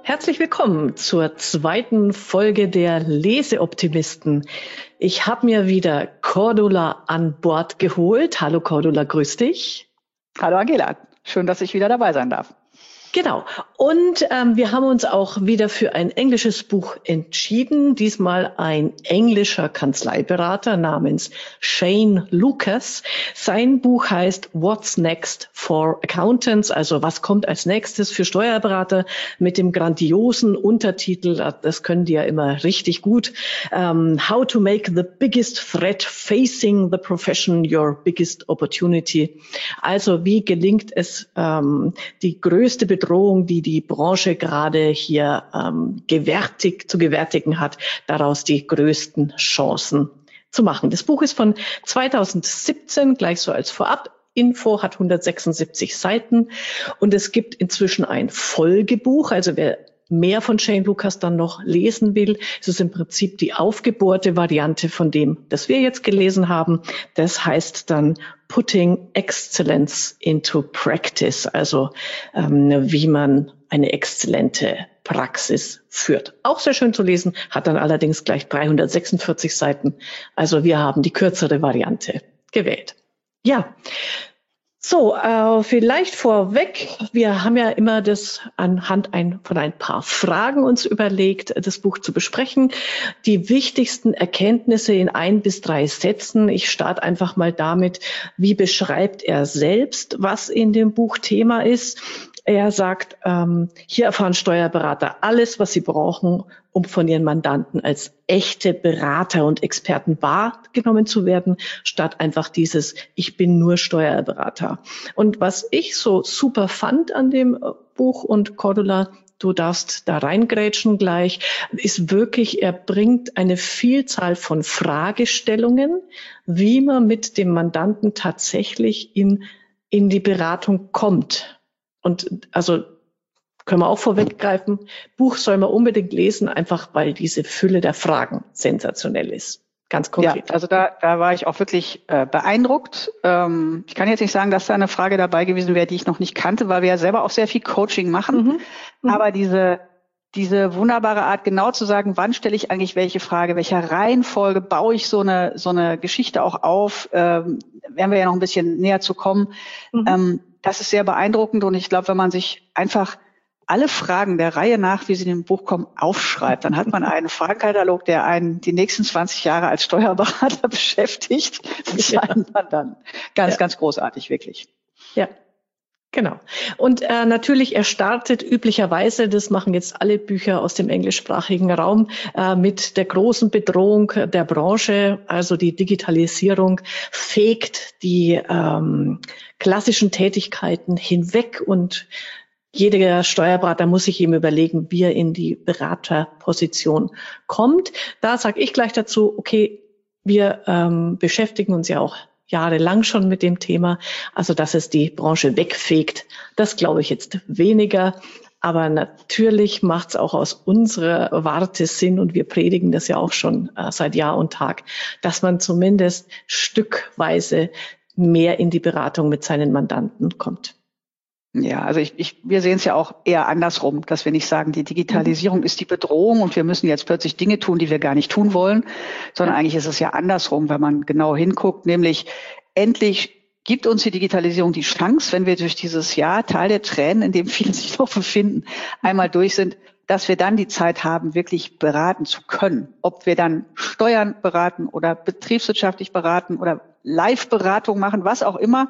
Herzlich willkommen zur zweiten Folge der Leseoptimisten. Ich habe mir wieder Cordula an Bord geholt. Hallo Cordula, grüß dich. Hallo Angela, schön, dass ich wieder dabei sein darf. Genau. Und wir haben uns auch wieder für ein englisches Buch entschieden. Diesmal ein englischer Kanzleiberater namens Shane Lucas. Sein Buch heißt What's Next for Accountants? Also was kommt als nächstes für Steuerberater, mit dem grandiosen Untertitel, das können die ja immer richtig gut, How to make the biggest threat facing the profession your biggest opportunity. Also wie gelingt es, die größte Bedrohung, die die Branche gerade hier zu gewärtigen hat, daraus die größten Chancen zu machen. Das Buch ist von 2017, gleich so als Vorab-Info, hat 176 Seiten und es gibt inzwischen ein Folgebuch, also wer mehr von Shane Lucas dann noch lesen will, es ist im Prinzip die aufgebohrte Variante von dem, das wir jetzt gelesen haben. Das heißt dann Putting Excellence into Practice, also wie man eine exzellente Praxis führt. Auch sehr schön zu lesen, hat dann allerdings gleich 346 Seiten. Also wir haben die kürzere Variante gewählt. Ja. So, vielleicht vorweg, wir haben ja immer das anhand von ein paar Fragen uns überlegt, das Buch zu besprechen. Die wichtigsten Erkenntnisse in 1 bis 3 Sätzen. Ich starte einfach mal damit, wie beschreibt er selbst, was in dem Buch Thema ist. Er sagt, hier erfahren Steuerberater alles, was sie brauchen, um von ihren Mandanten als echte Berater und Experten wahrgenommen zu werden, statt einfach dieses, ich bin nur Steuerberater. Und was ich so super fand an dem Buch, und Cordula, du darfst da reingrätschen gleich, ist wirklich, er bringt eine Vielzahl von Fragestellungen, wie man mit dem Mandanten tatsächlich in die Beratung kommt. Und also können wir auch vorweggreifen, Buch soll man unbedingt lesen, einfach weil diese Fülle der Fragen sensationell ist. Ganz konkret. Ja, also da war ich auch wirklich beeindruckt. Ich kann jetzt nicht sagen, dass da eine Frage dabei gewesen wäre, die ich noch nicht kannte, weil wir ja selber auch sehr viel Coaching machen. Aber diese wunderbare Art, genau zu sagen, wann stelle ich eigentlich welche Frage, welcher Reihenfolge baue ich so eine Geschichte auch auf, werden wir ja noch ein bisschen näher zu kommen. Das ist sehr beeindruckend und ich glaube, wenn man sich einfach alle Fragen der Reihe nach, wie sie in dem Buch kommen, aufschreibt, dann hat man einen Fragenkatalog, der einen die nächsten 20 Jahre als Steuerberater beschäftigt. Das fand man dann ganz großartig, wirklich. Ja. Genau. Und natürlich, er startet üblicherweise, das machen jetzt alle Bücher aus dem englischsprachigen Raum, mit der großen Bedrohung der Branche, also die Digitalisierung fegt die klassischen Tätigkeiten hinweg und jeder Steuerberater muss sich eben überlegen, wie er in die Beraterposition kommt. Da sage ich gleich dazu, okay, wir beschäftigen uns ja auch jahrelang schon mit dem Thema. Also, dass es die Branche wegfegt, das glaube ich jetzt weniger. Aber natürlich macht es auch aus unserer Warte Sinn, und wir predigen das ja auch schon seit Jahr und Tag, dass man zumindest stückweise mehr in die Beratung mit seinen Mandanten kommt. Ja, also wir sehen es ja auch eher andersrum, dass wir nicht sagen, die Digitalisierung ist die Bedrohung und wir müssen jetzt plötzlich Dinge tun, die wir gar nicht tun wollen, sondern eigentlich ist es ja andersrum, wenn man genau hinguckt, nämlich endlich gibt uns die Digitalisierung die Chance, wenn wir durch dieses Jahr, Tal der Tränen, in dem viele sich noch befinden, einmal durch sind, dass wir dann die Zeit haben, wirklich beraten zu können. Ob wir dann Steuern beraten oder betriebswirtschaftlich beraten oder Live-Beratung machen, was auch immer,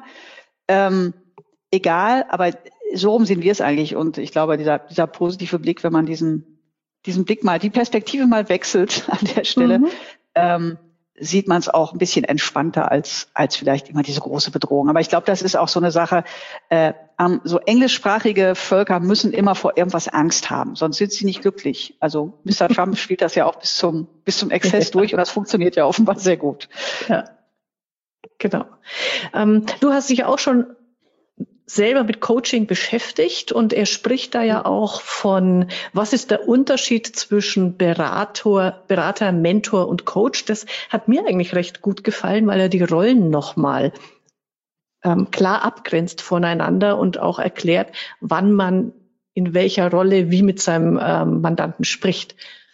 egal, aber so rum sehen wir es eigentlich. Und ich glaube, dieser positive Blick, wenn man diesen Blick mal, die Perspektive mal wechselt an der Stelle, sieht man es auch ein bisschen entspannter als vielleicht immer diese große Bedrohung. Aber ich glaube, das ist auch so eine Sache, so englischsprachige Völker müssen immer vor irgendwas Angst haben, sonst sind sie nicht glücklich. Also Mr. Trump spielt das ja auch bis zum Exzess durch und das funktioniert ja offenbar sehr gut. Ja, genau. Du hast dich auch schon selber mit Coaching beschäftigt und er spricht da ja auch von, was ist der Unterschied zwischen Berater, Mentor und Coach. Das hat mir eigentlich recht gut gefallen, weil er die Rollen nochmal klar abgrenzt voneinander und auch erklärt, wann man in welcher Rolle wie mit seinem Mandanten spricht.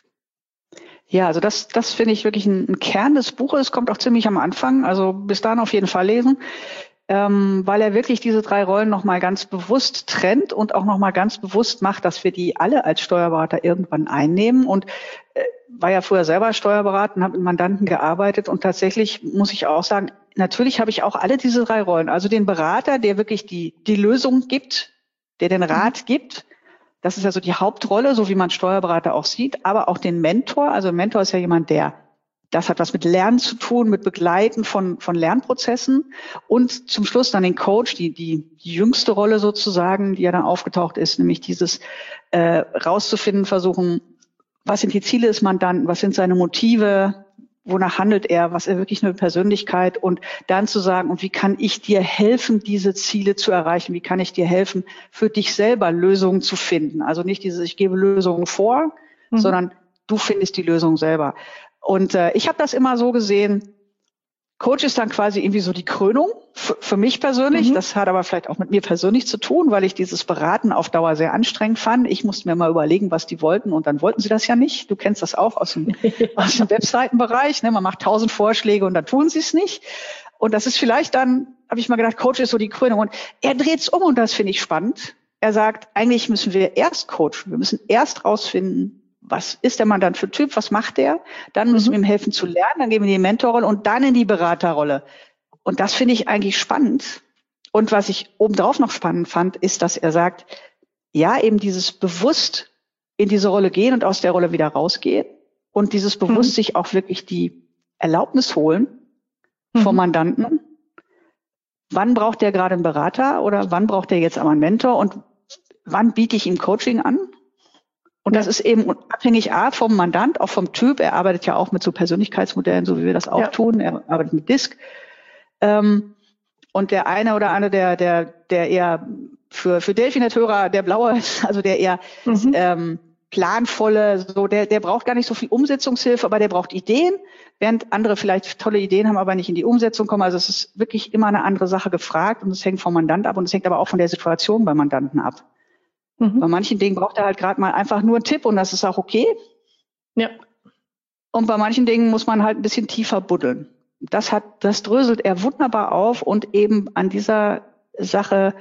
Ja, also das finde ich wirklich ein Kern des Buches. Kommt auch ziemlich am Anfang. Also bis dahin auf jeden Fall lesen, weil er wirklich diese 3 Rollen nochmal ganz bewusst trennt und auch nochmal ganz bewusst macht, dass wir die alle als Steuerberater irgendwann einnehmen. Und war ja früher selber Steuerberater und habe mit Mandanten gearbeitet. Und tatsächlich muss ich auch sagen, natürlich habe ich auch alle diese 3 Rollen. Also den Berater, der wirklich die Lösung gibt, der den Rat gibt. Das ist ja so die Hauptrolle, so wie man Steuerberater auch sieht, aber auch den Mentor. Also ein Mentor ist ja jemand, das hat was mit Lernen zu tun, mit Begleiten von Lernprozessen und zum Schluss dann den Coach, die jüngste Rolle sozusagen, die ja dann aufgetaucht ist, nämlich dieses rauszufinden, versuchen, was sind die Ziele des Mandanten, was sind seine Motive, wonach handelt er, was ist wirklich eine Persönlichkeit und dann zu sagen, und wie kann ich dir helfen, diese Ziele zu erreichen? Wie kann ich dir helfen, für dich selber Lösungen zu finden? Also nicht ich gebe Lösungen vor, sondern du findest die Lösung selber. Und ich habe das immer so gesehen, Coach ist dann quasi irgendwie so die Krönung für mich persönlich. Das hat aber vielleicht auch mit mir persönlich zu tun, weil ich dieses Beraten auf Dauer sehr anstrengend fand. Ich musste mir mal überlegen, was die wollten und dann wollten sie das ja nicht. Du kennst das auch aus dem Webseitenbereich. Ne? Man macht 1000 Vorschläge und dann tun sie es nicht. Und das ist vielleicht dann, habe ich mal gedacht, Coach ist so die Krönung. Und er dreht es um und das finde ich spannend. Er sagt, eigentlich müssen wir erst coachen. Wir müssen erst rausfinden, was ist der Mandant für Typ, was macht der? Dann müssen wir ihm helfen zu lernen, dann gehen wir in die Mentorrolle und dann in die Beraterrolle. Und das finde ich eigentlich spannend. Und was ich obendrauf noch spannend fand, ist, dass er sagt, ja, eben dieses bewusst in diese Rolle gehen und aus der Rolle wieder rausgehen und dieses bewusst sich auch wirklich die Erlaubnis holen vom Mandanten. Wann braucht der gerade einen Berater oder wann braucht der jetzt aber einen Mentor und wann biete ich ihm Coaching an? Und das ist eben abhängig vom Mandant, auch vom Typ. Er arbeitet ja auch mit so Persönlichkeitsmodellen, so wie wir das auch tun. Er arbeitet mit DISC. Und der eine oder andere, der eher für Delfinateure der Blaue ist, also der eher planvolle, so der braucht gar nicht so viel Umsetzungshilfe, aber der braucht Ideen, während andere vielleicht tolle Ideen haben, aber nicht in die Umsetzung kommen. Also es ist wirklich immer eine andere Sache gefragt und es hängt vom Mandant ab und es hängt aber auch von der Situation beim Mandanten ab. Bei manchen Dingen braucht er halt gerade mal einfach nur einen Tipp und das ist auch okay. Ja. Und bei manchen Dingen muss man halt ein bisschen tiefer buddeln. Das dröselt er wunderbar auf und eben an dieser Sache,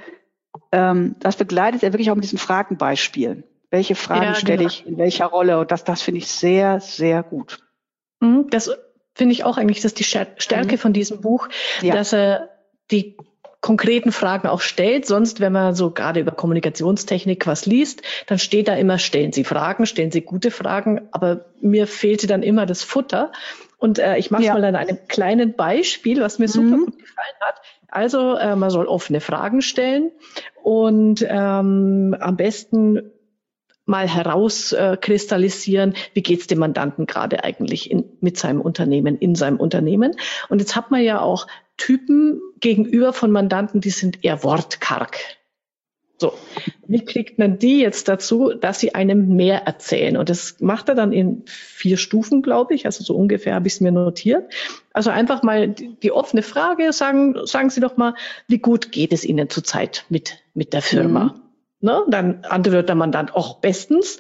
das begleitet er wirklich auch mit diesen Fragenbeispielen. Welche Fragen stelle ich in welcher Rolle? Und das finde ich sehr, sehr gut. Das finde ich auch eigentlich, das ist die Stärke von diesem Buch, dass er die konkreten Fragen auch stellt. Sonst, wenn man so gerade über Kommunikationstechnik was liest, dann steht da immer, stellen Sie Fragen, stellen Sie gute Fragen. Aber mir fehlte dann immer das Futter. Und ich mache es mal an einem kleinen Beispiel, was mir super gut gefallen hat. Also man soll offene Fragen stellen und am besten mal herauskristallisieren, wie geht's dem Mandanten gerade eigentlich mit seinem Unternehmen, in seinem Unternehmen. Und jetzt hat man ja auch Typen gegenüber von Mandanten, die sind eher wortkarg. So, wie kriegt man die jetzt dazu, dass sie einem mehr erzählen? Und das macht er dann in 4 Stufen, glaube ich. Also so ungefähr habe ich es mir notiert. Also einfach mal die offene Frage, sagen Sie doch mal, wie gut geht es Ihnen zurzeit mit der Firma? Ne? Dann antwortet der Mandant auch bestens.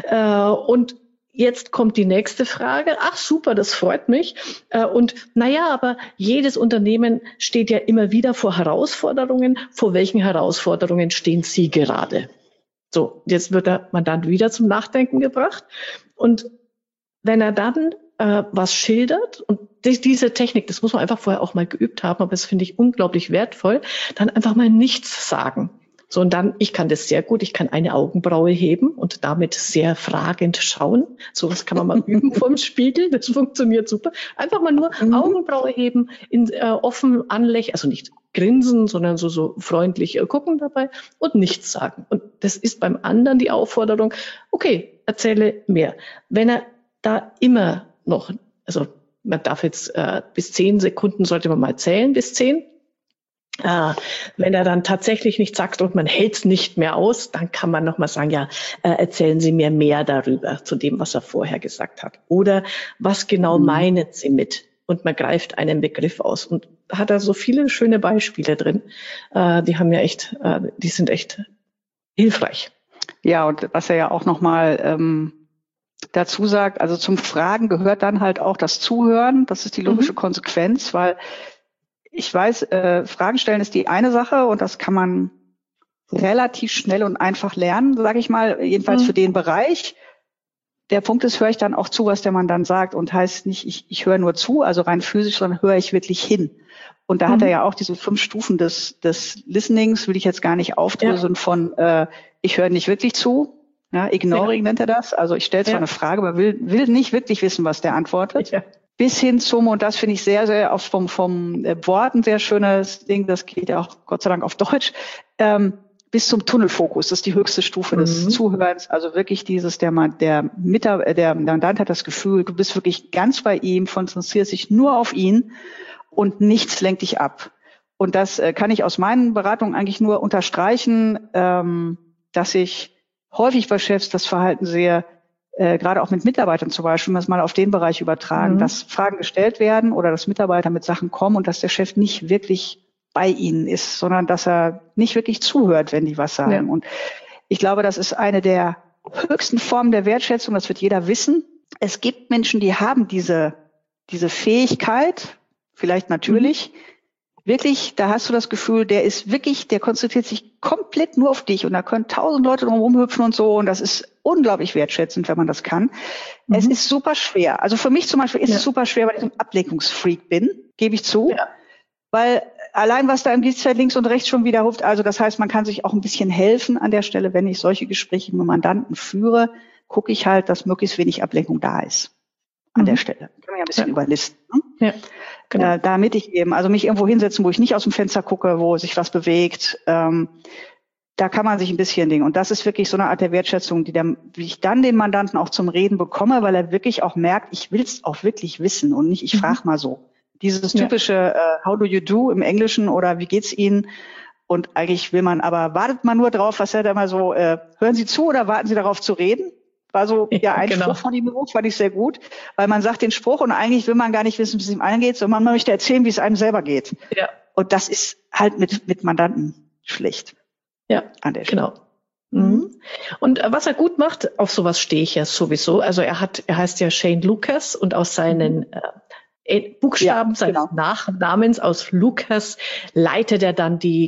Und jetzt kommt die nächste Frage. Ach super, das freut mich. Und naja, aber jedes Unternehmen steht ja immer wieder vor Herausforderungen. Vor welchen Herausforderungen stehen Sie gerade? So, jetzt wird der Mandant wieder zum Nachdenken gebracht. Und wenn er dann was schildert, und diese Technik, das muss man einfach vorher auch mal geübt haben, aber das finde ich unglaublich wertvoll, dann einfach mal nichts sagen. So, und dann, ich kann das sehr gut, ich kann eine Augenbraue heben und damit sehr fragend schauen. So was kann man mal üben vorm Spiegel, das funktioniert super. Einfach mal nur Augenbraue heben, offen anlächeln, also nicht grinsen, sondern so freundlich gucken dabei und nichts sagen. Und das ist beim anderen die Aufforderung, okay, erzähle mehr. Wenn er da immer noch, also man darf jetzt bis 10 Sekunden sollte man mal zählen, bis 10. Wenn er dann tatsächlich nichts sagt und man hält es nicht mehr aus, dann kann man nochmal sagen, ja, erzählen Sie mir mehr darüber, zu dem, was er vorher gesagt hat. Oder was genau meinen Sie mit? Und man greift einen Begriff aus. Und da hat er so viele schöne Beispiele drin. Die haben ja echt, die sind echt hilfreich. Ja, und was er ja auch nochmal dazu sagt, also zum Fragen gehört dann halt auch das Zuhören. Das ist die logische Konsequenz, weil ich weiß, Fragen stellen ist die eine Sache und das kann man relativ schnell und einfach lernen, sage ich mal, jedenfalls für den Bereich. Der Punkt ist, höre ich dann auch zu, was der Mann dann sagt und heißt nicht, ich höre nur zu, also rein physisch, sondern höre ich wirklich hin. Und da hat er ja auch diese 5 Stufen des Listenings, will ich jetzt gar nicht aufdröseln von ich höre nicht wirklich zu, ja, Ignoring nennt er das. Also ich stelle zwar eine Frage, aber will nicht wirklich wissen, was der antwortet. Ja. Bis hin zum, und das finde ich sehr, sehr auch vom Wort ein sehr schönes Ding, das geht ja auch Gott sei Dank auf Deutsch, bis zum Tunnelfokus. Das ist die höchste Stufe des Zuhörens. Also wirklich dieses, der Mandant hat das Gefühl, du bist wirklich ganz bei ihm, konzentrierst dich nur auf ihn und nichts lenkt dich ab. Und das kann ich aus meinen Beratungen eigentlich nur unterstreichen, dass ich häufig bei Chefs das Verhalten sehe, gerade auch mit Mitarbeitern zum Beispiel, das mal auf den Bereich übertragen, dass Fragen gestellt werden oder dass Mitarbeiter mit Sachen kommen und dass der Chef nicht wirklich bei ihnen ist, sondern dass er nicht wirklich zuhört, wenn die was sagen. Ja. Und ich glaube, das ist eine der höchsten Formen der Wertschätzung, das wird jeder wissen. Es gibt Menschen, die haben diese Fähigkeit, vielleicht natürlich, wirklich, da hast du das Gefühl, der konzentriert sich komplett nur auf dich und da können 1000 Leute drum rumhüpfen und so und das ist unglaublich wertschätzend, wenn man das kann. Es ist super schwer. Also für mich zum Beispiel ist es super schwer, weil ich ein Ablenkungsfreak bin, gebe ich zu. Ja. Weil allein, was da im Dienstfeld links und rechts schon wieder ruft, also das heißt, man kann sich auch ein bisschen helfen an der Stelle, wenn ich solche Gespräche mit Mandanten führe, gucke ich halt, dass möglichst wenig Ablenkung da ist. An der Stelle. Kann man ja ein bisschen überlisten. Ne? Ja, genau. Damit ich eben, also mich irgendwo hinsetzen, wo ich nicht aus dem Fenster gucke, wo sich was bewegt, da kann man sich ein bisschen dingen. Und das ist wirklich so eine Art der Wertschätzung, wie ich dann den Mandanten auch zum Reden bekomme, weil er wirklich auch merkt, ich will es auch wirklich wissen und nicht, ich frage mal so. Dieses typische How do you do im Englischen oder wie geht's Ihnen? Und eigentlich wartet man nur drauf, was er da mal so, hören Sie zu oder warten Sie darauf zu reden? War so ein Spruch von ihm, fand ich sehr gut, weil man sagt den Spruch und eigentlich will man gar nicht wissen, wie es ihm angeht, sondern man möchte erzählen, wie es einem selber geht. Ja. Und das ist halt mit Mandanten schlecht. Ja, an der Stelle. Genau. Und was er gut macht, auf sowas stehe ich ja sowieso. Also er heißt ja Shane Lucas und aus seinen Buchstaben seines Nachnamens aus Lucas leitet er dann die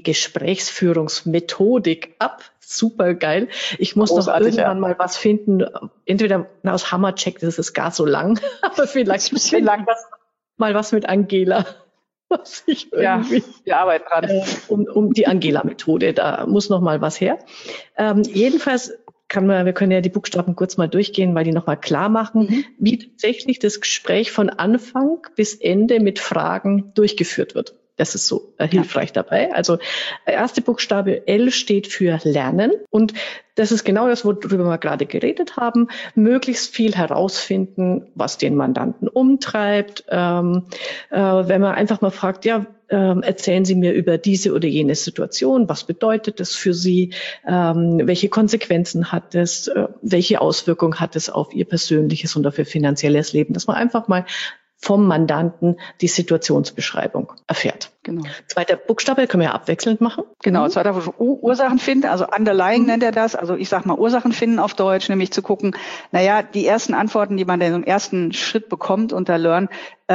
Gesprächsführungsmethodik ab. Super geil. Ich muss noch irgendwann mal was finden. Entweder aus Hammercheck, das ist gar so lang, aber vielleicht ein bisschen lang. Mal was mit Angela. Was ich irgendwie, wir arbeiten dran. Um die Angela-Methode. Da muss noch mal was her. Jedenfalls wir können ja die Buchstaben kurz mal durchgehen, weil die nochmal klar machen, wie tatsächlich das Gespräch von Anfang bis Ende mit Fragen durchgeführt wird. Das ist so hilfreich dabei. Also der erste Buchstabe L steht für Lernen. Und das ist genau das, worüber wir gerade geredet haben. Möglichst viel herausfinden, was den Mandanten umtreibt. Wenn man einfach mal fragt, erzählen Sie mir über diese oder jene Situation. Was bedeutet das für Sie? Welche Konsequenzen hat es? Welche Auswirkungen hat es auf Ihr persönliches und auf Ihr finanzielles Leben? Dass man einfach mal vom Mandanten die Situationsbeschreibung erfährt. Genau. Zweiter Buchstabe können wir ja abwechselnd machen. Genau, zweiter Buchstabe Ursachen finden, also Underlying nennt er das, also ich sag mal Ursachen finden auf Deutsch, nämlich zu gucken, die ersten Antworten, die man in im ersten Schritt bekommt unter Learn,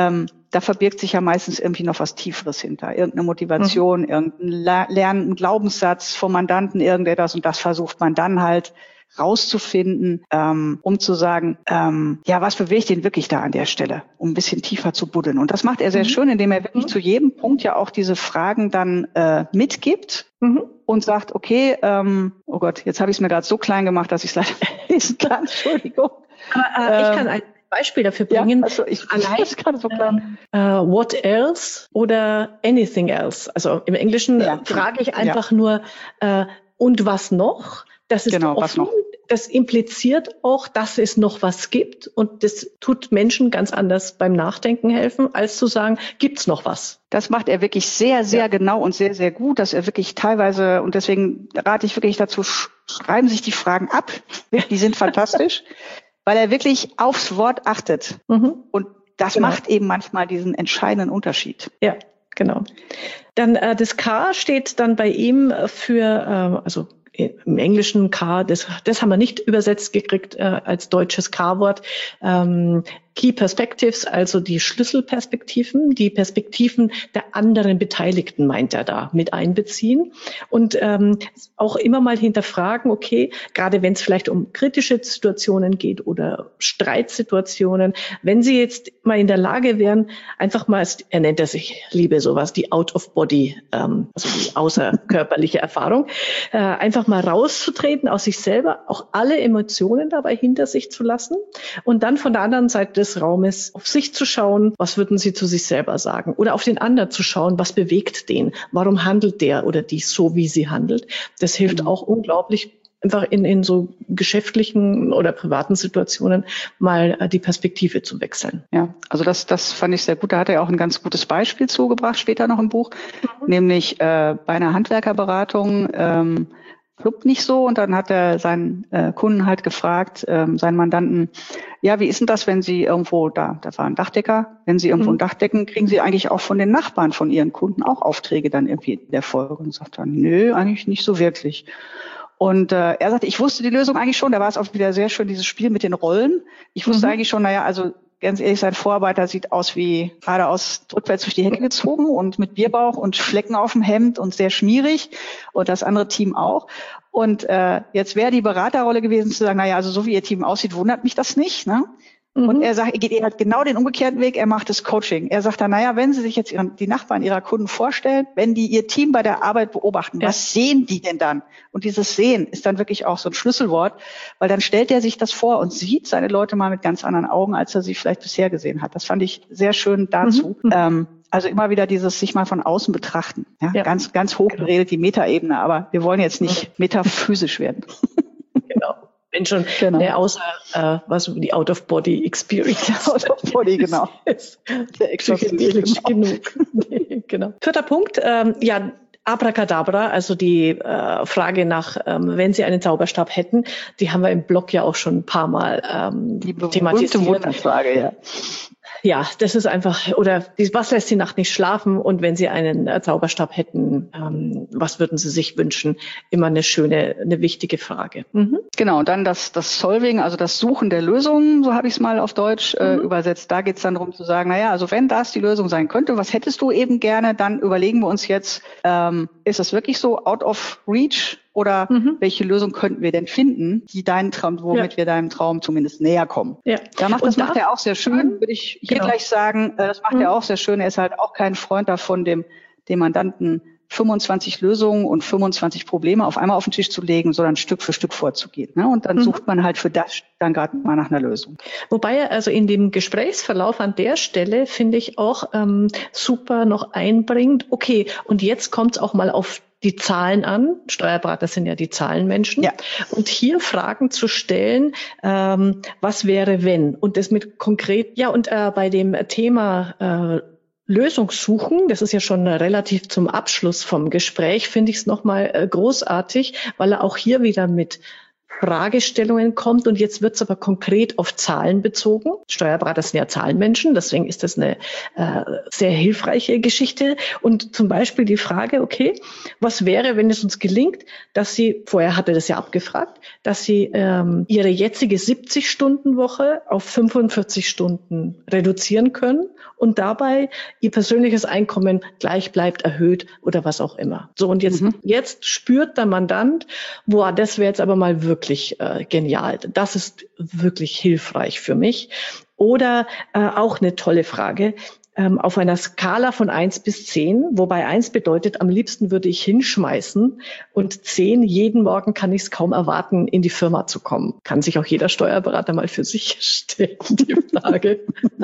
da verbirgt sich ja meistens irgendwie noch was Tieferes hinter. Irgendeine Motivation, irgendein Glaubenssatz vom Mandanten, irgendetwas und das versucht man dann halt rauszufinden, um zu sagen, was bewegt ihn wirklich da an der Stelle, um ein bisschen tiefer zu buddeln. Und das macht er sehr schön, indem er wirklich zu jedem Punkt ja auch diese Fragen dann mitgibt und sagt, okay, oh Gott, jetzt habe ich es mir gerade so klein gemacht, dass ich es leider lesen kann. Entschuldigung. Aber ich kann ein Beispiel dafür bringen. Ja, also ich ist gerade so klein. What else oder anything else. Also im Englischen frage ich einfach nur, und was noch? Das ist offen, das impliziert auch, dass es noch was gibt und das tut Menschen ganz anders beim Nachdenken helfen, als zu sagen, gibt's noch was? Das macht er wirklich sehr, sehr genau und sehr, sehr gut, dass er wirklich teilweise, und deswegen rate ich wirklich dazu, schreiben sich die Fragen ab, die sind fantastisch, weil er wirklich aufs Wort achtet und das macht eben manchmal diesen entscheidenden Unterschied. Ja. Genau. Dann das K steht dann bei ihm für, also im Englischen K, das haben wir nicht übersetzt gekriegt als deutsches K-Wort. Key Perspectives, also die Schlüsselperspektiven, die Perspektiven der anderen Beteiligten, meint er da, mit einbeziehen und auch immer mal hinterfragen, okay, gerade wenn es vielleicht um kritische Situationen geht oder Streitsituationen, wenn Sie jetzt mal in der Lage wären, einfach mal, er nennt es, ich liebe sowas, die Out-of-Body, also die außerkörperliche Erfahrung, einfach mal rauszutreten aus sich selber, auch alle Emotionen dabei hinter sich zu lassen und dann von der anderen Seite des Raumes auf sich zu schauen, was würden Sie zu sich selber sagen? Oder auf den anderen zu schauen, was bewegt den? Warum handelt der oder die so, wie sie handelt? Das hilft auch unglaublich, einfach in so geschäftlichen oder privaten Situationen mal die Perspektive zu wechseln. Ja, also das fand ich sehr gut. Da hat er auch ein ganz gutes Beispiel zugebracht, später noch im Buch, nämlich bei einer Handwerkerberatung fluppt nicht so und dann hat er seinen Kunden halt gefragt, seinen Mandanten, ja, wie ist denn das, wenn Sie irgendwo, da war ein Dachdecker, wenn Sie irgendwo ein Dach decken, kriegen Sie eigentlich auch von den Nachbarn von Ihren Kunden auch Aufträge dann irgendwie in der Folge? Und sagt er, nö, eigentlich nicht so wirklich. Und er sagte, ich wusste die Lösung eigentlich schon, da war es auch wieder sehr schön, dieses Spiel mit den Rollen. Ich wusste eigentlich schon, naja, also ganz ehrlich, sein Vorarbeiter sieht aus wie geradeaus rückwärts durch die Hecke gezogen und mit Bierbauch und Flecken auf dem Hemd und sehr schmierig und das andere Team auch. Und jetzt wäre die Beraterrolle gewesen zu sagen, naja, also so wie Ihr Team aussieht, wundert mich das nicht, ne? Und er sagt, er geht halt genau den umgekehrten Weg, er macht das Coaching. Er sagt dann, naja, wenn Sie sich jetzt die Nachbarn Ihrer Kunden vorstellen, wenn die Ihr Team bei der Arbeit beobachten, was sehen die denn dann? Und dieses Sehen ist dann wirklich auch so ein Schlüsselwort, weil dann stellt er sich das vor und sieht seine Leute mal mit ganz anderen Augen, als er sie vielleicht bisher gesehen hat. Das fand ich sehr schön dazu. Also immer wieder dieses sich mal von außen betrachten. Ja. Ganz, ganz hoch geredet, die Metaebene, aber wir wollen jetzt nicht metaphysisch werden. Genau. Wenn schon außer die Out-of-Body-Experience. Out-of-Body, genau. Der psychedelisch genug. Genau. Vierter Punkt, Abracadabra, also die Frage nach, wenn Sie einen Zauberstab hätten, die haben wir im Blog ja auch schon ein paar Mal thematisiert. Die Wunderfrage, ja. Ja, das ist einfach, oder was lässt Sie Nacht nicht schlafen? Und wenn Sie einen Zauberstab hätten, was würden Sie sich wünschen? Immer eine wichtige Frage. Genau, und dann das Solving, also das Suchen der Lösungen, so habe ich es mal auf Deutsch übersetzt. Da geht es dann darum zu sagen, naja, also wenn das die Lösung sein könnte, was hättest du eben gerne? Dann überlegen wir uns jetzt, ist das wirklich so out of reach? Oder welche Lösung könnten wir denn finden, die deinen Traum, womit wir deinem Traum zumindest näher kommen? Ja. Das macht er auch sehr schön, würde ich hier gleich sagen. Das macht er auch sehr schön. Er ist halt auch kein Freund davon, dem Mandanten 25 Lösungen und 25 Probleme auf einmal auf den Tisch zu legen, sondern Stück für Stück vorzugehen. Ne? Und dann sucht man halt für das dann gerade mal nach einer Lösung. Wobei er also in dem Gesprächsverlauf an der Stelle, finde ich, auch super noch einbringt, okay, und jetzt kommt es auch mal auf die Zahlen an. Steuerberater sind ja die Zahlenmenschen. Ja. Und hier Fragen zu stellen, was wäre, wenn? Und das mit konkret, bei dem Thema Lösungssuchen, das ist ja schon relativ zum Abschluss vom Gespräch, finde ich es nochmal großartig, weil er auch hier wieder mit Fragestellungen kommt und jetzt wird es aber konkret auf Zahlen bezogen. Steuerberater sind ja Zahlenmenschen, deswegen ist das eine sehr hilfreiche Geschichte. Und zum Beispiel die Frage, okay, was wäre, wenn es uns gelingt, dass Sie, vorher hatte das ja abgefragt, dass Sie Ihre jetzige 70-Stunden-Woche auf 45 Stunden reduzieren können und dabei Ihr persönliches Einkommen gleich bleibt, erhöht oder was auch immer. So, und jetzt spürt der Mandant, boah, das wäre jetzt aber mal wirklich genial. Das ist wirklich hilfreich für mich. Oder auch eine tolle Frage. Auf einer Skala von 1 bis 10, wobei 1 bedeutet, am liebsten würde ich hinschmeißen und 10, jeden Morgen kann ich es kaum erwarten, in die Firma zu kommen. Kann sich auch jeder Steuerberater mal für sich stellen, die Frage.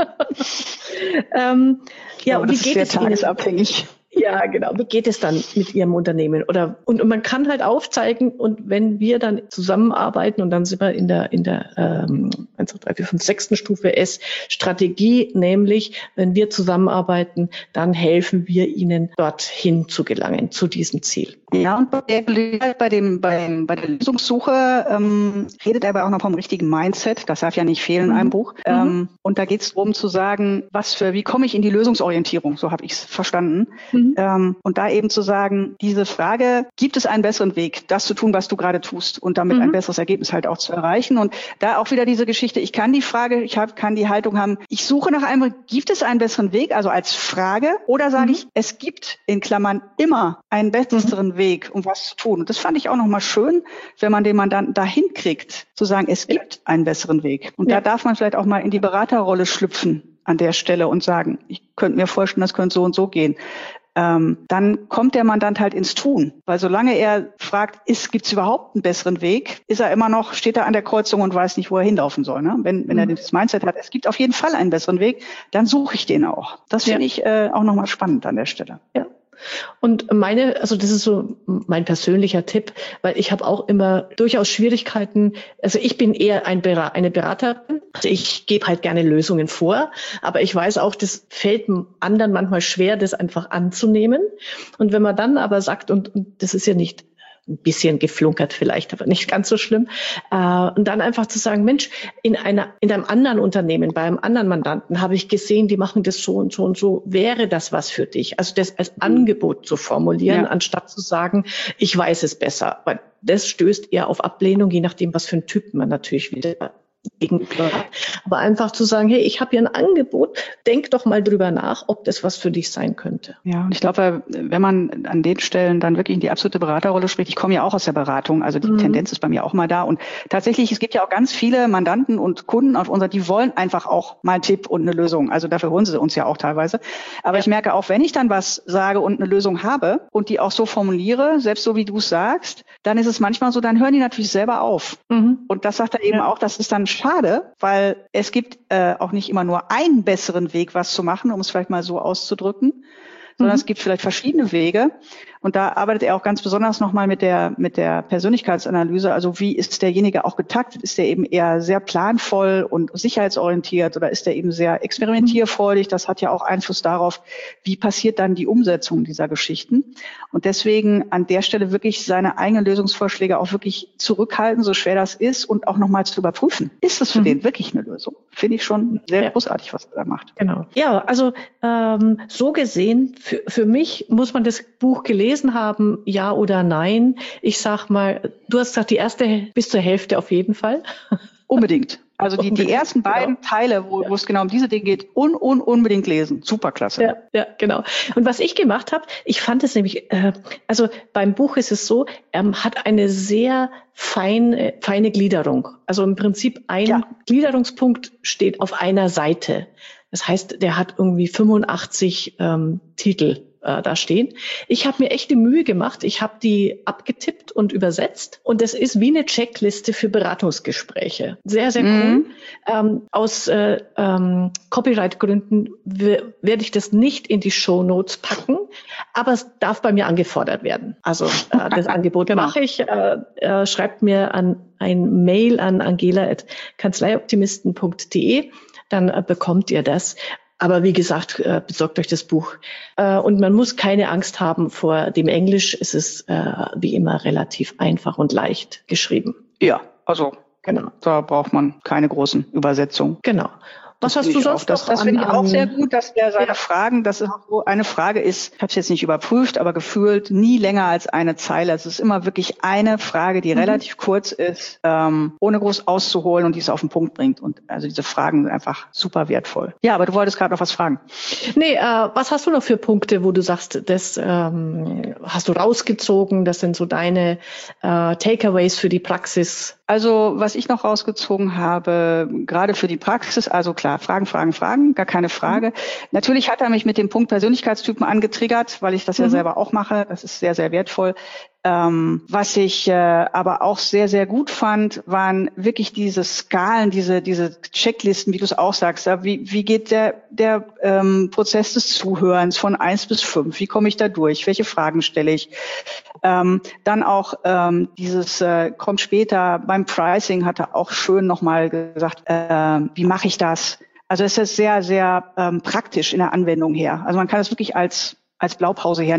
Und wie geht es tagesabhängig? Ja, genau. Wie geht es dann mit Ihrem Unternehmen? Und man kann halt aufzeigen, und wenn wir dann zusammenarbeiten, und dann sind wir in der 1, 2, 3, 4, 5, 6. Stufe S Strategie, nämlich wenn wir zusammenarbeiten, dann helfen wir Ihnen dorthin zu gelangen, zu diesem Ziel. Ja, und bei der Lösungssuche redet er aber auch noch vom richtigen Mindset. Das darf ja nicht fehlen in einem Buch. Und da geht es darum zu sagen, wie komme ich in die Lösungsorientierung? So habe ich es verstanden. Und da eben zu sagen, diese Frage, gibt es einen besseren Weg, das zu tun, was du gerade tust und damit ein besseres Ergebnis halt auch zu erreichen? Und da auch wieder diese Geschichte, ich kann die Frage, kann die Haltung haben, ich suche nach einem, gibt es einen besseren Weg, also als Frage, oder sage ich, es gibt in Klammern immer einen besseren Weg, um was zu tun. Und das fand ich auch nochmal schön, wenn man den Mandanten dahin kriegt, zu sagen, es gibt einen besseren Weg. Und da darf man vielleicht auch mal in die Beraterrolle schlüpfen an der Stelle und sagen, ich könnte mir vorstellen, das könnte so und so gehen. Dann kommt der Mandant halt ins Tun. Weil solange er fragt, gibt es überhaupt einen besseren Weg, steht er an der Kreuzung und weiß nicht, wo er hinlaufen soll. Ne? Wenn er das Mindset hat, es gibt auf jeden Fall einen besseren Weg, dann suche ich den auch. Das finde ich auch nochmal spannend an der Stelle. Ja. Und das ist so mein persönlicher Tipp, weil ich habe auch immer durchaus Schwierigkeiten. Also ich bin eher eine Beraterin. Also ich gebe halt gerne Lösungen vor, aber ich weiß auch, das fällt anderen manchmal schwer, das einfach anzunehmen. Und wenn man dann aber sagt, und das ist ja nicht ein bisschen geflunkert vielleicht, aber nicht ganz so schlimm. Und dann einfach zu sagen, Mensch, in einem anderen Unternehmen, bei einem anderen Mandanten habe ich gesehen, die machen das so und so und so. Wäre das was für dich? Also das als Angebot zu formulieren, anstatt zu sagen, ich weiß es besser. Weil das stößt eher auf Ablehnung, je nachdem, was für ein Typ man natürlich wieder gegenüber. Aber einfach zu sagen, hey, ich habe hier ein Angebot, denk doch mal drüber nach, ob das was für dich sein könnte. Ja, und ich glaube, wenn man an den Stellen dann wirklich in die absolute Beraterrolle spricht, ich komme ja auch aus der Beratung, also die Tendenz ist bei mir auch mal da. Und tatsächlich, es gibt ja auch ganz viele Mandanten und Kunden die wollen einfach auch mal einen Tipp und eine Lösung. Also dafür holen sie uns ja auch teilweise. Aber ich merke auch, wenn ich dann was sage und eine Lösung habe und die auch so formuliere, selbst so wie du es sagst, dann ist es manchmal so, dann hören die natürlich selber auf. Und das sagt er eben auch, das ist dann schade, weil es gibt auch nicht immer nur einen besseren Weg, was zu machen, um es vielleicht mal so auszudrücken, sondern es gibt vielleicht verschiedene Wege. Und da arbeitet er auch ganz besonders nochmal mit der Persönlichkeitsanalyse. Also wie ist derjenige auch getaktet? Ist der eben eher sehr planvoll und sicherheitsorientiert oder ist der eben sehr experimentierfreudig? Das hat ja auch Einfluss darauf, wie passiert dann die Umsetzung dieser Geschichten. Und deswegen an der Stelle wirklich seine eigenen Lösungsvorschläge auch wirklich zurückhalten, so schwer das ist, und auch nochmal zu überprüfen. Ist das für den wirklich eine Lösung? Finde ich schon sehr großartig, was er da macht. Genau. Ja, also so gesehen, für mich muss man das Buch gelesen haben, ja oder nein. Ich sag mal, du hast gesagt, die erste bis zur Hälfte auf jeden Fall. Unbedingt. Also die ersten beiden Teile, wo es genau um diese Dinge geht, unbedingt lesen. Superklasse. Ja, genau. Und was ich gemacht habe, ich fand es nämlich, also beim Buch ist es so, hat eine sehr feine Gliederung. Also im Prinzip ein Gliederungspunkt steht auf einer Seite. Das heißt, der hat irgendwie 85 Titel da stehen. Ich habe mir echt die Mühe gemacht. Ich habe die abgetippt und übersetzt. Und das ist wie eine Checkliste für Beratungsgespräche. Sehr, sehr cool. Aus Copyright-Gründen werde ich das nicht in die Shownotes packen, aber es darf bei mir angefordert werden. Also das Angebot mache ich. Schreibt mir ein Mail an angela@kanzleioptimisten.de. Dann bekommt ihr das. Aber wie gesagt, besorgt euch das Buch. Und man muss keine Angst haben vor dem Englisch. Es ist wie immer relativ einfach und leicht geschrieben. Ja, also genau. Da braucht man keine großen Übersetzungen. Genau. Was hast du sonst noch? Das finde ich auch sehr gut, dass der seine Fragen, dass es so eine Frage ist, ich habe es jetzt nicht überprüft, aber gefühlt nie länger als eine Zeile. Es ist immer wirklich eine Frage, die relativ kurz ist, ohne groß auszuholen und die es auf den Punkt bringt. Und also diese Fragen sind einfach super wertvoll. Ja, aber du wolltest gerade noch was fragen. Nee, was hast du noch für Punkte, wo du sagst, das hast du rausgezogen, das sind so deine Takeaways für die Praxis? Also was ich noch rausgezogen habe, gerade für die Praxis, also klar, Fragen, gar keine Frage. Natürlich hat er mich mit dem Punkt Persönlichkeitstypen angetriggert, weil ich das ja selber auch mache. Das ist sehr, sehr wertvoll. Was ich aber auch sehr, sehr gut fand, waren wirklich diese Skalen, diese Checklisten, wie du es auch sagst. Wie geht der Prozess des Zuhörens von 1 bis 5? Wie komme ich da durch? Welche Fragen stelle ich? Dann auch kommt später beim Pricing, hat er auch schön nochmal gesagt, wie mache ich das? Also es ist sehr, sehr praktisch in der Anwendung her. Also man kann es wirklich als Blaupause hernehmen.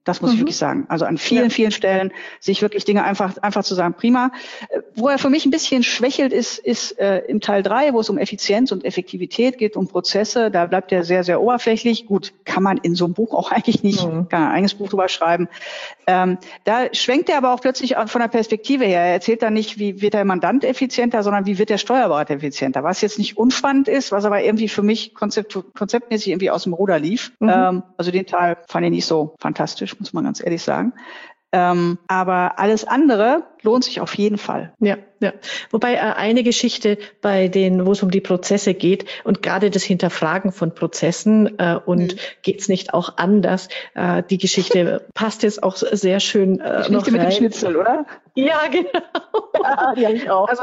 Das muss ich wirklich sagen. Also an vielen, vielen Stellen sich wirklich Dinge einfach zu sagen, prima. Wo er für mich ein bisschen schwächelt, ist im Teil 3, wo es um Effizienz und Effektivität geht, um Prozesse. Da bleibt er sehr, sehr oberflächlich. Gut, kann man in so einem Buch auch eigentlich nicht, kann ein eigenes Buch drüber schreiben. Da schwenkt er aber auch plötzlich von der Perspektive her. Er erzählt dann nicht, wie wird der Mandant effizienter, sondern wie wird der Steuerberater effizienter. Was jetzt nicht unspannend ist, was aber irgendwie für mich konzeptmäßig irgendwie aus dem Ruder lief. Also den Teil fand ich nicht so fantastisch, muss man ganz ehrlich sagen. Aber alles andere lohnt sich auf jeden Fall. Ja. Wobei eine Geschichte, wo es um die Prozesse geht und gerade das Hinterfragen von Prozessen und geht's nicht auch anders, die Geschichte passt jetzt auch sehr schön noch rein. Mit dem Schnitzel, oder? Ja, genau. Ja, die habe ich auch.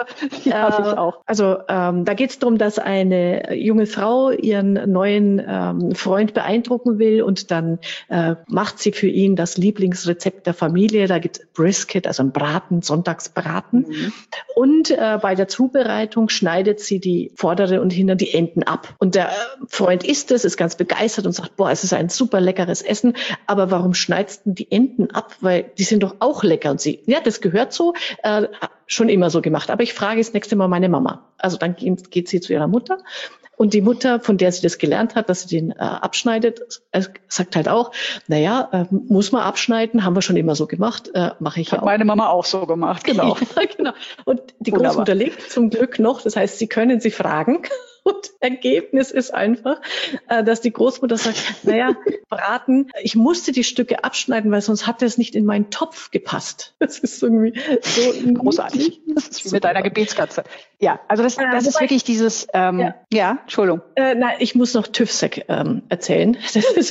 Da geht's darum, dass eine junge Frau ihren neuen Freund beeindrucken will und dann macht sie für ihn das Lieblingsrezept der Familie. Da gibt's Brisket, also ein Braten, Sonntagsbraten. Und bei der Zubereitung schneidet sie die vordere und hintere die Enden ab. Und der Freund isst es, ist ganz begeistert und sagt, boah, es ist ein super leckeres Essen. Aber warum schneidest du die Enden ab? Weil die sind doch auch lecker. Und sie, ja, das gehört so, schon immer so gemacht. Aber ich frage das nächste Mal meine Mama. Also dann geht sie zu ihrer Mutter. Und die Mutter, von der sie das gelernt hat, dass sie den abschneidet, sagt halt auch, muss man abschneiden, haben wir schon immer so gemacht, mache ich ja auch. Hat meine Mama auch so gemacht, genau. Ja, genau. Und die Großmutter lebt zum Glück noch, das heißt, sie können sie fragen. Und Ergebnis ist einfach, dass die Großmutter sagt, Braten, ich musste die Stücke abschneiden, weil sonst hat das nicht in meinen Topf gepasst. Das ist irgendwie so großartig. Das ist wie mit deiner Gebetskatze. Ja, also das ist wirklich dieses, Entschuldigung. Ich muss noch TÜV-SEC erzählen. Das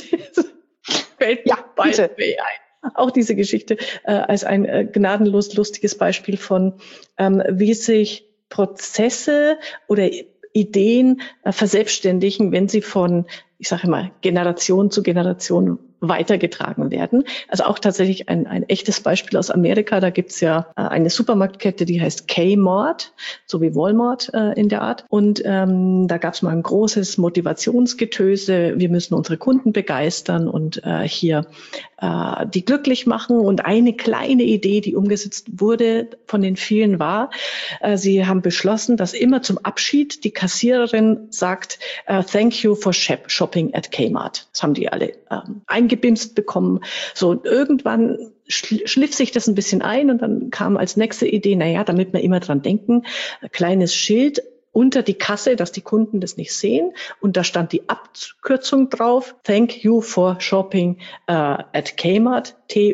fällt mir bald ein. Auch diese Geschichte als ein gnadenlos lustiges Beispiel von, wie sich Prozesse oder Ideen verselbstständigen, wenn sie von, ich sage immer, Generation zu Generation weitergetragen werden. Also auch tatsächlich ein echtes Beispiel aus Amerika. Da gibt's ja eine Supermarktkette, die heißt Kmart, so wie Walmart in der Art. Und da gab's mal ein großes Motivationsgetöse. Wir müssen unsere Kunden begeistern und hier die glücklich machen. Und eine kleine Idee, die umgesetzt wurde von den vielen war, sie haben beschlossen, dass immer zum Abschied die Kassiererin sagt, thank you for shopping at Kmart. Das haben die alle eingebimst bekommen. So, und irgendwann schliff sich das ein bisschen ein und dann kam als nächste Idee, damit wir immer dran denken, ein kleines Schild unter die Kasse, dass die Kunden das nicht sehen. Und da stand die Abkürzung drauf, thank you for shopping at Kmart,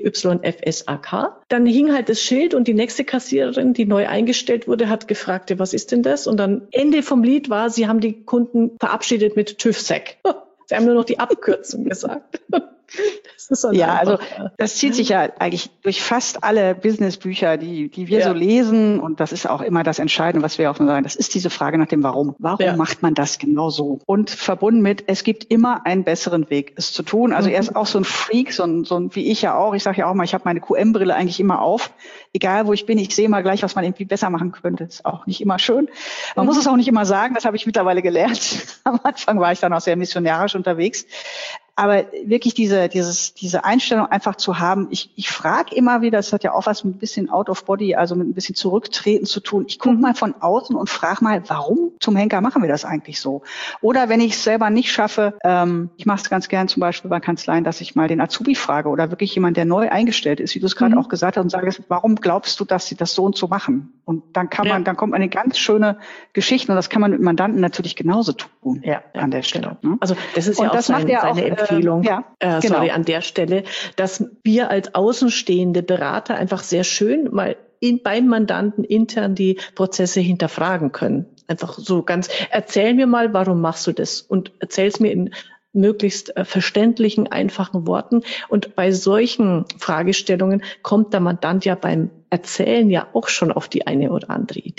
TYFSAK. Dann hing halt das Schild und die nächste Kassiererin, die neu eingestellt wurde, hat gefragt, was ist denn das? Und dann Ende vom Lied war, sie haben die Kunden verabschiedet mit TÜV-SEC. Sie haben nur noch die Abkürzung gesagt. Das ist das zieht sich ja eigentlich durch fast alle Businessbücher, die wir so lesen. Und das ist auch immer das Entscheidende, was wir auch sagen. Das ist diese Frage nach dem Warum. Warum macht man das genau so? Und verbunden mit, es gibt immer einen besseren Weg, es zu tun. Also er ist auch so ein Freak, so ein wie ich ja auch. Ich sage ja auch mal, ich habe meine QM-Brille eigentlich immer auf. Egal, wo ich bin, ich sehe mal gleich, was man irgendwie besser machen könnte. Ist auch nicht immer schön. Man muss es auch nicht immer sagen. Das habe ich mittlerweile gelernt. Am Anfang war ich dann auch sehr missionarisch unterwegs. Aber wirklich diese Einstellung einfach zu haben, ich frage immer wieder, das hat ja auch was mit ein bisschen out of body, also mit ein bisschen Zurücktreten zu tun. Ich gucke mal von außen und frage mal, warum zum Henker machen wir das eigentlich so? Oder wenn ich es selber nicht schaffe, ich mache es ganz gern zum Beispiel bei Kanzleien, dass ich mal den Azubi frage oder wirklich jemand, der neu eingestellt ist, wie du es gerade auch gesagt hast, und sage, warum glaubst du, dass sie das so und so machen? Und dann dann kommt eine ganz schöne Geschichte und das kann man mit Mandanten natürlich genauso tun an der Stelle. Genau. Also das ist ja auch seine Empfehlung, an der Stelle, dass wir als außenstehende Berater einfach sehr schön mal beim Mandanten intern die Prozesse hinterfragen können. Einfach so ganz, erzähl mir mal, warum machst du das? Und erzähl's mir in möglichst verständlichen, einfachen Worten. Und bei solchen Fragestellungen kommt der Mandant ja beim Erzählen ja auch schon auf die eine oder andere Idee.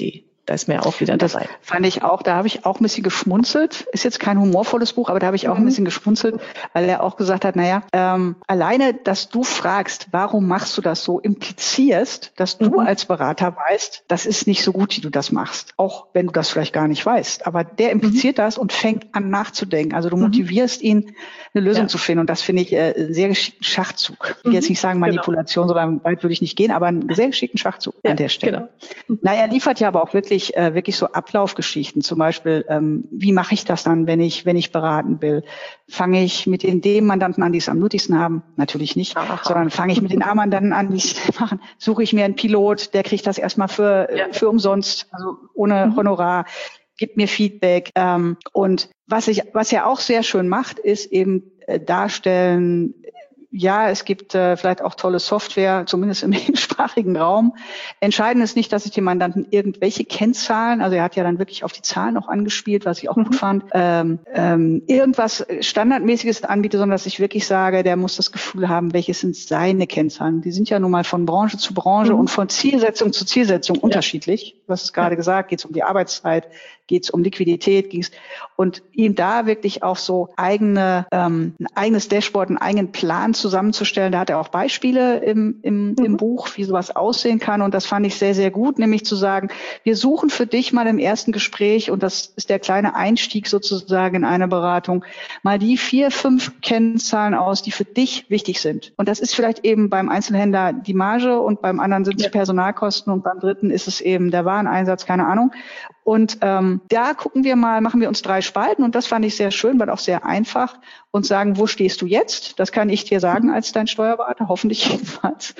Da ist mir auch wieder das dabei. Fand ich auch, da habe ich auch ein bisschen geschmunzelt. Ist jetzt kein humorvolles Buch, aber da habe ich auch ein bisschen geschmunzelt, weil er auch gesagt hat, alleine, dass du fragst, warum machst du das so, implizierst, dass du als Berater weißt, das ist nicht so gut, wie du das machst. Auch wenn du das vielleicht gar nicht weißt. Aber der impliziert das und fängt an nachzudenken. Also du motivierst ihn, eine Lösung zu finden. Und das finde ich einen sehr geschickten Schachzug. Ich will jetzt nicht sagen Manipulation, so weit würde ich nicht gehen, aber einen sehr geschickten Schachzug an der Stelle. Genau. Er liefert ja aber auch wirklich so Ablaufgeschichten. Zum Beispiel, wie mache ich das dann, wenn ich beraten will? Fange ich mit dem Mandanten an, die es am nötigsten haben? Natürlich nicht, sondern fange ich mit den A-Mandanten an, die es machen. Suche ich mir einen Pilot, der kriegt das erstmal für umsonst, also ohne Honorar, gibt mir Feedback. Und was er auch sehr schön macht, ist eben darstellen, ja, es gibt vielleicht auch tolle Software, zumindest im englischsprachigen Raum. Entscheidend ist nicht, dass ich dem Mandanten irgendwelche Kennzahlen, also er hat ja dann wirklich auf die Zahlen auch angespielt, was ich auch gut fand, irgendwas Standardmäßiges anbiete, sondern dass ich wirklich sage, der muss das Gefühl haben, welches sind seine Kennzahlen. Die sind ja nun mal von Branche zu Branche und von Zielsetzung zu Zielsetzung unterschiedlich. Du hast es gerade gesagt, geht es um die Arbeitszeit, geht es um Liquidität, und ihm da wirklich auch so ein eigenes Dashboard, einen eigenen Plan zusammenzustellen. Da hat er auch Beispiele im Buch, wie sowas aussehen kann. Und das fand ich sehr, sehr gut, nämlich zu sagen, wir suchen für dich mal im ersten Gespräch, und das ist der kleine Einstieg sozusagen in eine Beratung, mal die 4, 5 Kennzahlen aus, die für dich wichtig sind. Und das ist vielleicht eben beim Einzelhändler die Marge und beim anderen sind es Personalkosten und beim dritten ist es eben der Wareneinsatz, keine Ahnung. Und da machen wir uns 3 Spalten und das fand ich sehr schön, weil auch sehr einfach und sagen, wo stehst du jetzt? Das kann ich dir sagen als dein Steuerberater, hoffentlich jedenfalls.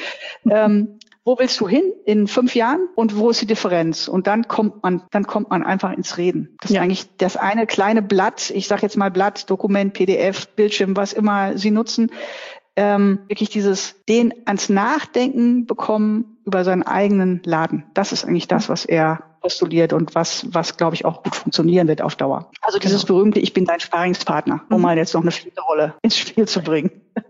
Wo willst du hin in 5 Jahren und wo ist die Differenz? Und dann kommt man einfach ins Reden. Das ist eigentlich das eine kleine Blatt, ich sage jetzt mal Blatt, Dokument, PDF, Bildschirm, was immer Sie nutzen, wirklich den ans Nachdenken bekommen über seinen eigenen Laden. Das ist eigentlich das, was er postuliert und was glaube ich auch gut funktionieren wird auf Dauer. Also dieses berühmte, ich bin dein Sparingspartner, um mal jetzt noch eine 4. Rolle ins Spiel zu bringen.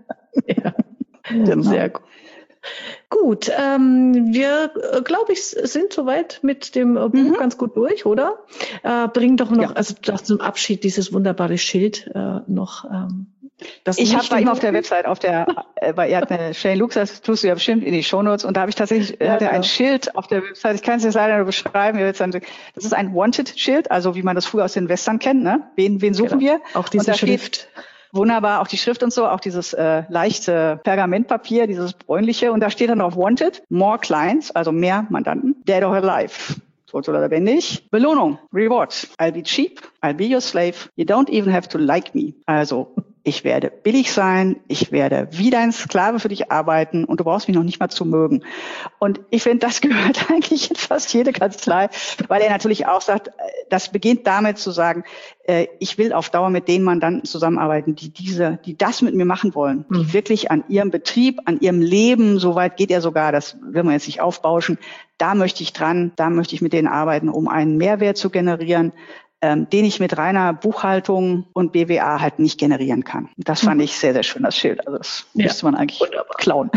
Genau. Sehr gut. Gut, wir, glaube ich, sind soweit mit dem Buch ganz gut durch, oder? Bring doch noch, also zum Abschied dieses wunderbare Schild noch. Ich habe bei ihm auf der Website, weil er hat eine Shane Lucas, das tust du ja bestimmt in die Shownotes, und da habe ich tatsächlich, hat er ein Schild auf der Website, ich kann es jetzt leider nur beschreiben, das ist ein Wanted-Schild, also wie man das früher aus den Western kennt, ne? Wen suchen wir? Auch diese Schrift. Wunderbar, auch die Schrift und so, auch dieses leichte Pergamentpapier, dieses bräunliche, und da steht dann auch Wanted, more clients, also mehr Mandanten, dead or alive. Tot oder lebendig. Belohnung, Reward. I'll be cheap, I'll be your slave. You don't even have to like me. Also ich werde billig sein, ich werde wie dein Sklave für dich arbeiten und du brauchst mich noch nicht mal zu mögen. Und ich finde, das gehört eigentlich in fast jede Kanzlei, weil er natürlich auch sagt, das beginnt damit zu sagen, ich will auf Dauer mit den Mandanten zusammenarbeiten, die das mit mir machen wollen, die wirklich an ihrem Betrieb, an ihrem Leben, so weit geht er sogar, das will man jetzt nicht aufbauschen, da möchte ich dran, da möchte ich mit denen arbeiten, um einen Mehrwert zu generieren, den ich mit reiner Buchhaltung und BWA halt nicht generieren kann. Das fand ich sehr, sehr schön, das Schild. Also das müsste man eigentlich klauen.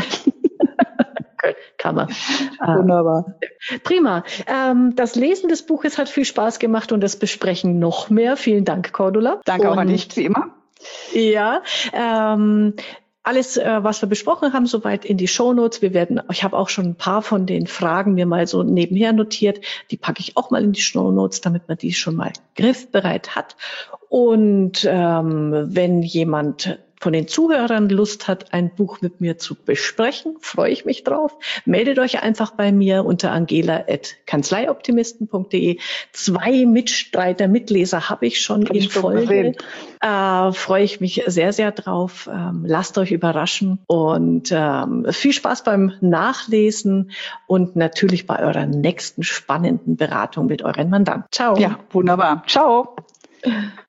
Kann man. Wunderbar. Prima. Das Lesen des Buches hat viel Spaß gemacht und das Besprechen noch mehr. Vielen Dank, Cordula. Danke auch an dich, wie immer. Ja, alles, was wir besprochen haben, soweit in die Shownotes. Ich habe auch schon ein paar von den Fragen mir mal so nebenher notiert. Die packe ich auch mal in die Shownotes, damit man die schon mal griffbereit hat. Und wenn jemand von den Zuhörern Lust hat, ein Buch mit mir zu besprechen, freue ich mich drauf. Meldet euch einfach bei mir unter angela@kanzleioptimisten.de. 2 Mitleser habe ich schon in Folge. Freue ich mich sehr, sehr drauf. Lasst euch überraschen und viel Spaß beim Nachlesen und natürlich bei eurer nächsten spannenden Beratung mit euren Mandanten. Ciao. Ja, wunderbar. Ciao.